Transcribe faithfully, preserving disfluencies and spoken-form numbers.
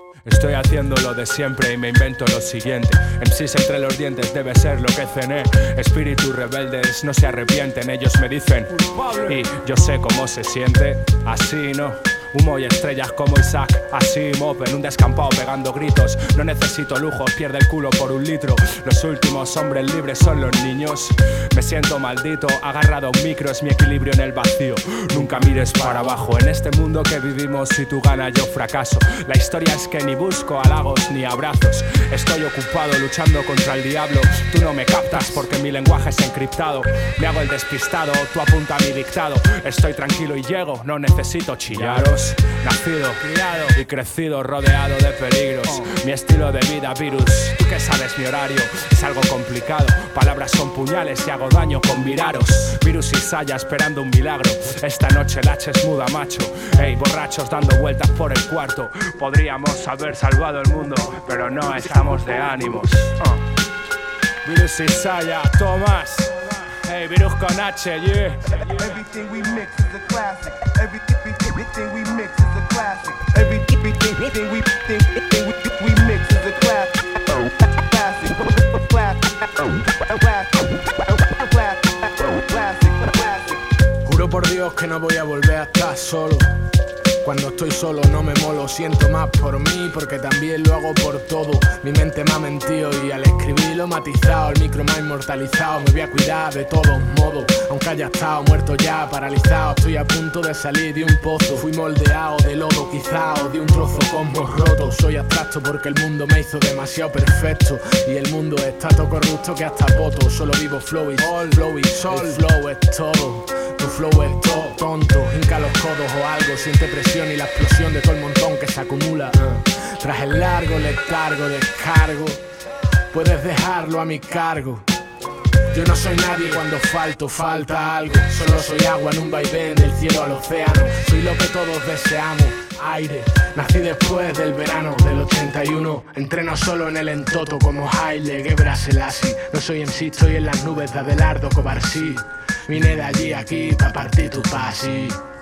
Estoy haciendo lo de siempre y me invento lo siguiente. M Cs entre los dientes debe ser lo que cené. Espíritus rebeldes no se arrepienten, ellos me dicen y yo sé cómo se siente. Así no. Humo y estrellas como Isaac Asimov en un descampado pegando gritos. No necesito lujos, pierde el culo por un litro. Los últimos hombres libres son los niños. Me siento maldito, agarrado a un micro, es mi equilibrio en el vacío. Nunca mires para abajo, en este mundo que vivimos, si tú ganas yo fracaso. La historia es que ni busco halagos ni abrazos. Estoy ocupado luchando contra el diablo. Tú no me captas porque mi lenguaje es encriptado. Me hago el despistado, tú apunta a mi dictado. Estoy tranquilo y llego, no necesito chillaros. Nacido, criado y crecido rodeado de peligros. Mi estilo de vida, virus. Tú que sabes mi horario, es algo complicado. Palabras son puñales y hago daño con viraros. Virus y saya esperando un milagro. Esta noche el H es muda, macho. Ey, borrachos dando vueltas por el cuarto. Podríamos haber salvado el mundo, pero no estamos de ánimos. uh. Virus y saya, Tomás. Hey, virus con H, yeah. Everything we mix is a classic. Everything, everything we mix is a classic. Everything, everything we think we, we mix is a classic. Classic, classic, classic, classic. Juro por Dios que no voy a volver a estar solo. Cuando estoy solo no me molo, siento más por mí porque también lo hago por todo. Mi mente me ha mentido y al escribir lo he matizado. El micro me ha inmortalizado, me voy a cuidar de todos modos. Aunque haya estado muerto ya, paralizado, estoy a punto de salir de un pozo. Fui moldeado de lodo quizá o de un trozo cosmos roto. Soy abstracto porque el mundo me hizo demasiado perfecto. Y el mundo está todo corrupto que hasta voto. Solo vivo flow y sol, flow y sol. El flow es todo. Tu flow es todo tonto, hinca los codos o algo, siente presión y la explosión de todo el montón que se acumula. Tras el largo letargo descargo, puedes dejarlo a mi cargo. Yo no soy nadie cuando falto, falta algo. Solo soy agua en un vaivén del cielo al océano. Soy lo que todos deseamos, aire. Nací después del verano del ochenta y uno. Entreno solo en el entoto como Haile Gebra Selassie. No soy M C, estoy en las nubes de Adelardo Covarsí. Vine de allí a aquí pa' partir tu pasi.